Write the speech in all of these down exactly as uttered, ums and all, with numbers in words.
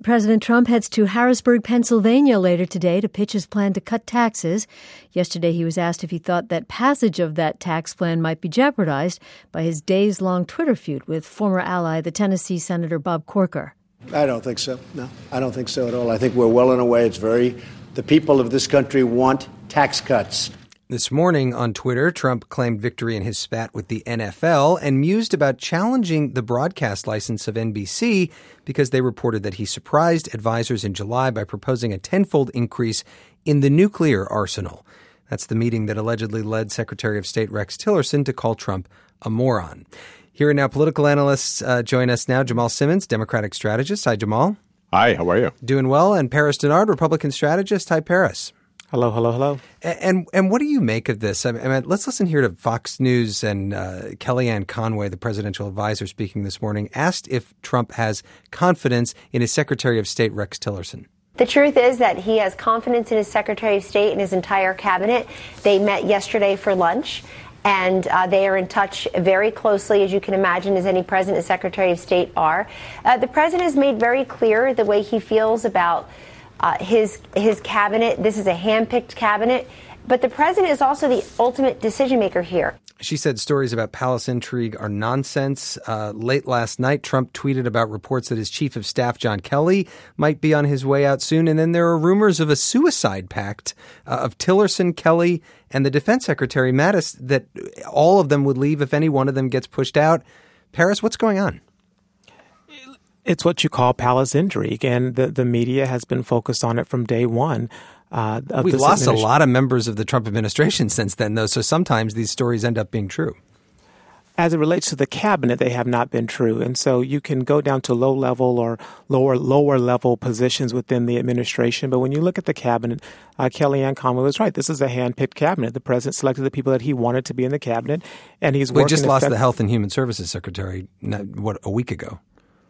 President Trump heads to Harrisburg, Pennsylvania later today to pitch his plan to cut taxes. Yesterday, he was asked if he thought that passage of that tax plan might be jeopardized by his days-long Twitter feud with former ally, the Tennessee Senator Bob Corker. I don't think so. No, I don't think so at all. I think we're well on our way. It's very, the people of this country want tax cuts. This morning on Twitter, Trump claimed victory in his spat with the N F L and mused about challenging the broadcast license of N B C because they reported that he surprised advisors in July by proposing a tenfold increase in the nuclear arsenal. That's the meeting that allegedly led Secretary of State Rex Tillerson to call Trump a moron. Here and now, political analysts uh, join us now. Jamal Simmons, Democratic strategist. Hi, Jamal. Hi, how are you? Doing well. And Paris Dennard, Republican strategist. Hi, Paris. Hello, hello, hello. And, and and what do you make of this? I mean, let's listen here to Fox News and uh, Kellyanne Conway, the presidential advisor speaking this morning, asked if Trump has confidence in his Secretary of State, Rex Tillerson. The truth is that he has confidence in his Secretary of State and his entire cabinet. They met yesterday for lunch, and uh, they are in touch very closely, as you can imagine, as any president and Secretary of State are. Uh, the president has made very clear the way he feels about Uh, his his cabinet. This is a hand-picked cabinet, but the president is also the ultimate decision maker here. She said stories about palace intrigue are nonsense. Uh, late last night, Trump tweeted about reports that his chief of staff, John Kelly, might be on his way out soon. And then there are rumors of a suicide pact uh, of Tillerson, Kelly, and the defense secretary, Mattis, that all of them would leave if any one of them gets pushed out. Paris, what's going on? It's what you call palace intrigue, and the, the media has been focused on it from day one. Uh, of We've this lost a lot of members of the Trump administration since then, though, so sometimes these stories end up being true. As it relates to the cabinet, they have not been true. And so you can go down to low level or lower lower level positions within the administration. But when you look at the cabinet, uh, Kellyanne Conway was right. This is a hand-picked cabinet. The president selected the people that he wanted to be in the cabinet, and he's we working. We just lost effect- the Health and Human Services Secretary, what, a week ago.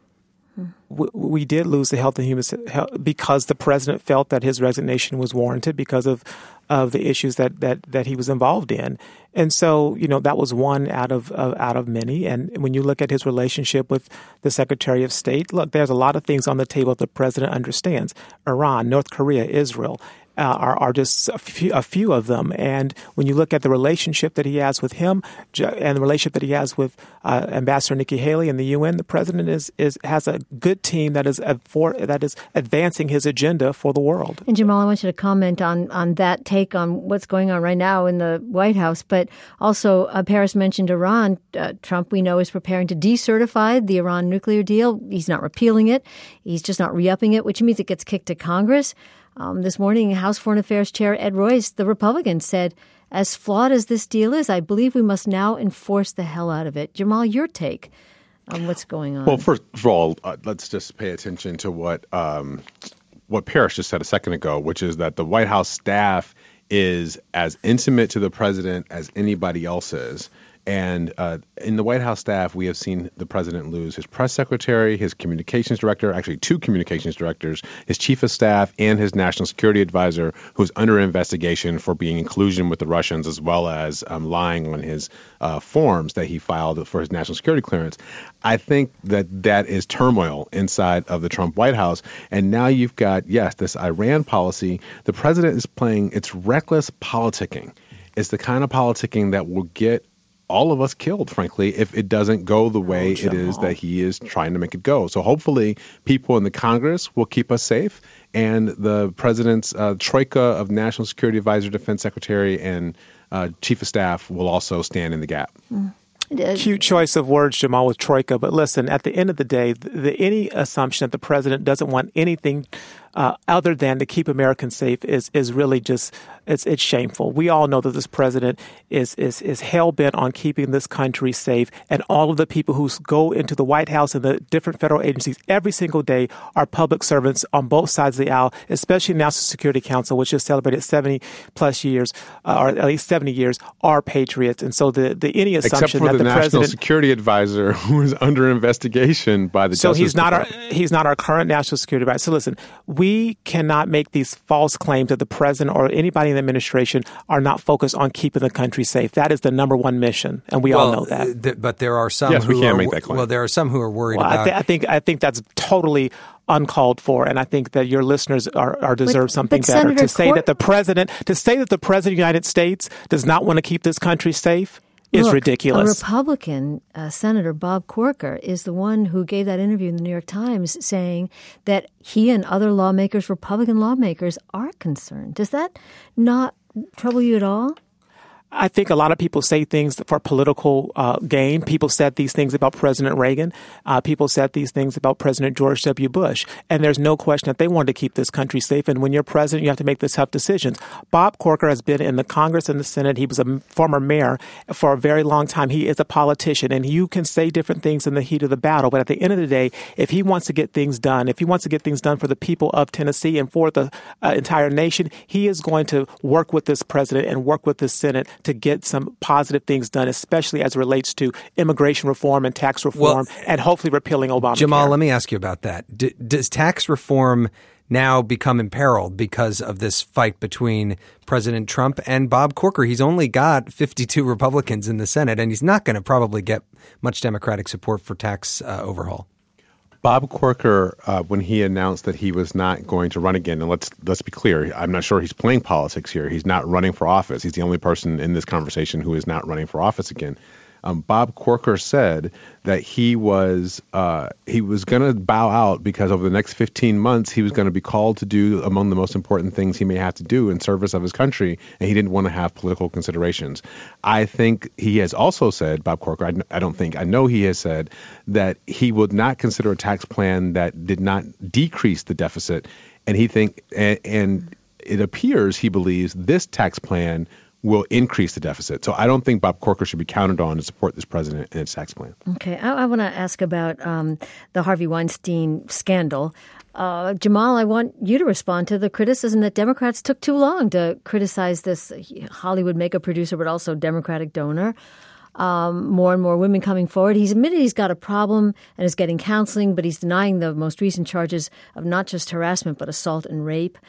We, we did lose the Health and Human Health because the president felt that his resignation was warranted because of of the issues that that that he was involved in, and so you know that was one out of uh, out of many. And when you look at his relationship with the Secretary of State, look, there's a lot of things on the table that the president understands: Iran, North Korea, Israel. Uh, are, are just a few, a few of them. And when you look at the relationship that he has with him and the relationship that he has with uh, Ambassador Nikki Haley in the U N, the president is, is has a good team that is for, that is advancing his agenda for the world. And Jamal, I want you to comment on, on that take on what's going on right now in the White House. But also, uh, Paris mentioned Iran. Uh, Trump, we know, is preparing to decertify the Iran nuclear deal. He's not repealing it. He's just not re-upping it, which means it gets kicked to Congress. Um, this morning, House Foreign Affairs Chair Ed Royce, the Republican, said, as flawed as this deal is, I believe we must now enforce the hell out of it. Jamal, your take on what's going on? Well, first of all, uh, let's just pay attention to what um, what Paris just said a second ago, which is that the White House staff is as intimate to the president as anybody else is. And uh, in the White House staff, we have seen the president lose his press secretary, his communications director, actually two communications directors, his chief of staff, and his national security advisor, who's under investigation for being in collusion with the Russians, as well as um, lying on his uh, forms that he filed for his national security clearance. I think that that is turmoil inside of the Trump White House. And now you've got, yes, this Iran policy. The president is playing, it's reckless politicking. It's the kind of politicking that will get all of us killed, frankly, if it doesn't go the way oh, it is that he is trying to make it go. So hopefully people in the Congress will keep us safe, and the president's uh, troika of National Security Advisor, Defense Secretary, and uh, Chief of Staff will also stand in the gap. Mm. Cute choice of words, Jamal, with troika. But listen, at the end of the day, the, the, any assumption that the president doesn't want anything uh, other than to keep Americans safe is is really just it's it's shameful. We all know that this president is is is hell bent on keeping this country safe, and all of the people who go into the White House and the different federal agencies every single day are public servants on both sides of the aisle, especially the National Security Council, which has celebrated seventy plus years, uh, or at least seventy years, are patriots. And so the the any assumption Except for that the, the, National president Security Advisor, who is under investigation by the so Justice he's not our Department. he's not our current National Security Advisor. So listen, we we cannot make these false claims that the president or anybody in the administration are not focused on keeping the country safe. That is the number one mission, and we well, all know that. Th- but there are some yes, who we can't are, make that claim. Well, there are some who are worried well, about. I, th- I think I think that's totally uncalled for, and I think that your listeners are, are deserve but, something but better. Senator To say Cor- that the president to say that the president of the United States does not want to keep this country safe is Look, ridiculous. A Republican, uh, Senator Bob Corker, is the one who gave that interview in the New York Times saying that he and other lawmakers, Republican lawmakers, are concerned. Does that not trouble you at all? I think a lot of people say things for political uh, gain. People said these things about President Reagan. Uh, people said these things about President George W. Bush. And there's no question that they wanted to keep this country safe. And when you're president, you have to make the tough decisions. Bob Corker has been in the Congress and the Senate. He was a former mayor for a very long time. He is a politician, and you can say different things in the heat of the battle. But at the end of the day, if he wants to get things done, if he wants to get things done for the people of Tennessee and for the uh, entire nation, he is going to work with this president and work with the Senate to get some positive things done, especially as it relates to immigration reform and tax reform, well, and hopefully repealing Obamacare. Jamal, let me ask you about that. D- does tax reform now become imperiled because of this fight between President Trump and Bob Corker? He's only got fifty-two Republicans in the Senate, and he's not going to probably get much Democratic support for tax uh, overhaul. Bob Corker, uh, when he announced that he was not going to run again, and let's let's be clear, I'm not sure he's playing politics here. He's not running for office. He's the only person in this conversation who is not running for office again. Um, Bob Corker said that he was uh, he was going to bow out because over the next fifteen months he was going to be called to do among the most important things he may have to do in service of his country, and he didn't want to have political considerations. I think he has also said, Bob Corker, I, I don't think, I know he has said that he would not consider a tax plan that did not decrease the deficit, and he think and, and it appears he believes this tax plan will increase the deficit. So I don't think Bob Corker should be counted on to support this president and its tax plan. Okay. I, I want to ask about um, the Harvey Weinstein scandal. Uh, Jamal, I want you to respond to the criticism that Democrats took too long to criticize this Hollywood makeup producer, but also Democratic donor. Um, more and more women coming forward. He's admitted he's got a problem and is getting counseling, but he's denying the most recent charges of not just harassment, but assault and rape.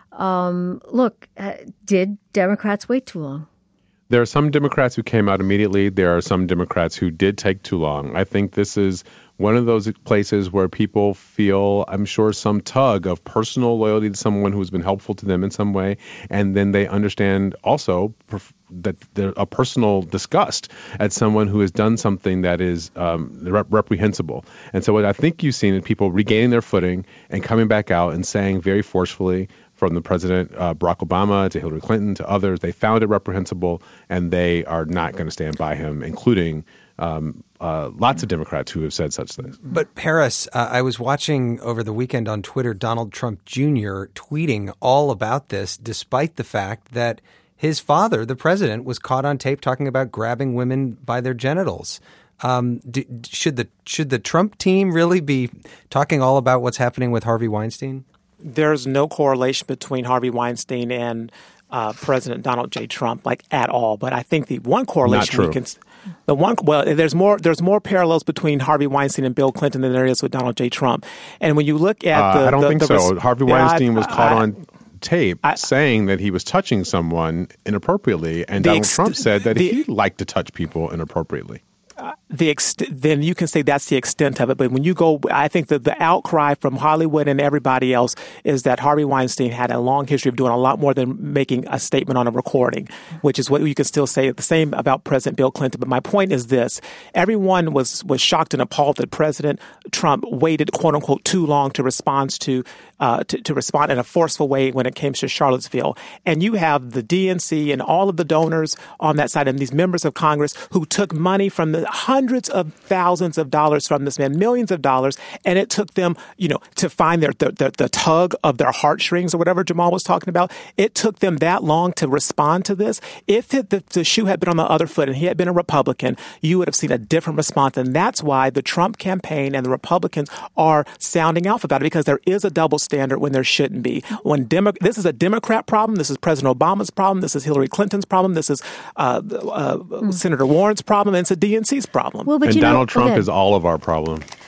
Um, look, uh, did Democrats wait too long? There are some Democrats who came out immediately. There are some Democrats who did take too long. I think this is one of those places where people feel, I'm sure, some tug of personal loyalty to someone who's been helpful to them in some way. And then they understand also that there's a personal disgust at someone who has done something that is um, rep- reprehensible. And so what I think you've seen is people regaining their footing and coming back out and saying very forcefully, from the president, uh, Barack Obama, to Hillary Clinton, to others, they found it reprehensible, and they are not going to stand by him, including um, uh, lots of Democrats who have said such things. But Paris, uh, I was watching over the weekend on Twitter Donald Trump Junior tweeting all about this, despite the fact that his father, the president, was caught on tape talking about grabbing women by their genitals. Um, do, should the should the Trump team really be talking all about what's happening with Harvey Weinstein? There's no correlation between Harvey Weinstein and uh, President Donald J. Trump, like at all. But I think the one correlation we can, the one well, there's more there's more parallels between Harvey Weinstein and Bill Clinton than there is with Donald J. Trump. And when you look at uh, the, I don't the, think the so. res- Harvey yeah, Weinstein I, was caught I, on tape I, saying that he was touching someone inappropriately, and Donald ex- Trump said that the, he liked to touch people inappropriately. Uh, the ex- then you can say that's the extent of it. But when you go, I think that the outcry from Hollywood and everybody else is that Harvey Weinstein had a long history of doing a lot more than making a statement on a recording, which is what you can still say the same about President Bill Clinton. But my point is this. Everyone was, was shocked and appalled that President Trump waited, quote unquote, too long to respond to, uh, to, to respond in a forceful way when it came to Charlottesville. And you have the D N C and all of the donors on that side and these members of Congress who took money from the hundreds of thousands of dollars from this man, millions of dollars, and it took them, you know, to find their the, the, the tug of their heartstrings or whatever Jamal was talking about. It took them that long to respond to this. If it, the, the shoe had been on the other foot and he had been a Republican, you would have seen a different response. And that's why the Trump campaign and the Republicans are sounding off about it, because there is a double standard when there shouldn't be. When Demo- this is a Democrat problem. This is President Obama's problem. This is Hillary Clinton's problem. This is uh, uh, mm. Senator Warren's problem. And it's a D N C's problem. Well, but and you Donald know, Trump okay. is all of our problem.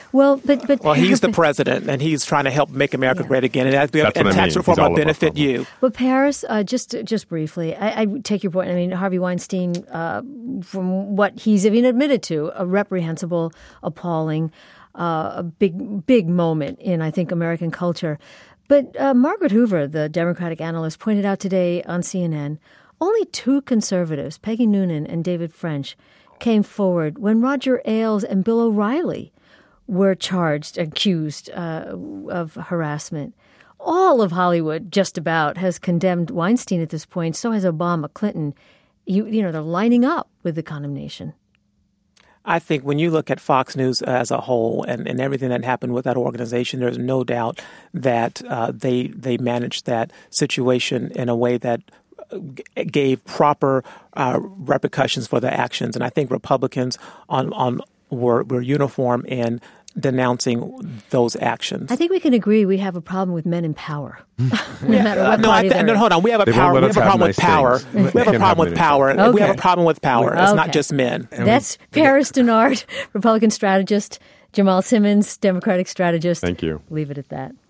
Well, but but well, he's the president, and he's trying to help make America Yeah. great again, and, That's and what I tax mean. reform He's all will about benefit trouble. you. But Paris, uh, just just briefly, I, I take your point. I mean, Harvey Weinstein, uh, from what he's even admitted to, a reprehensible, appalling, uh, a big big moment in, I think, American culture. But uh, Margaret Hoover, the Democratic analyst, pointed out today on C N N, only two conservatives, Peggy Noonan and David French, came forward when Roger Ailes and Bill O'Reilly were charged, accused uh, of harassment. All of Hollywood, just about, has condemned Weinstein at this point. So has Obama, Clinton. You, you know, they're lining up with the condemnation. I think when you look at Fox News as a whole and, and everything that happened with that organization, there's no doubt that uh, they they managed that situation in a way that gave proper uh, repercussions for their actions. And I think Republicans on on were, were uniform in denouncing those actions. I think we can agree we have a problem with men in power. no matter what no, I party th- they're no, in. hold on. We have a They won't power. let We us have a have problem with nice power. things. We have a Can't have problem with many power. things. We have a Okay. problem with power. It's not Okay. just men. That's Paris Denard, Republican strategist, Jamal Simmons, Democratic strategist. Thank you. Leave it at that.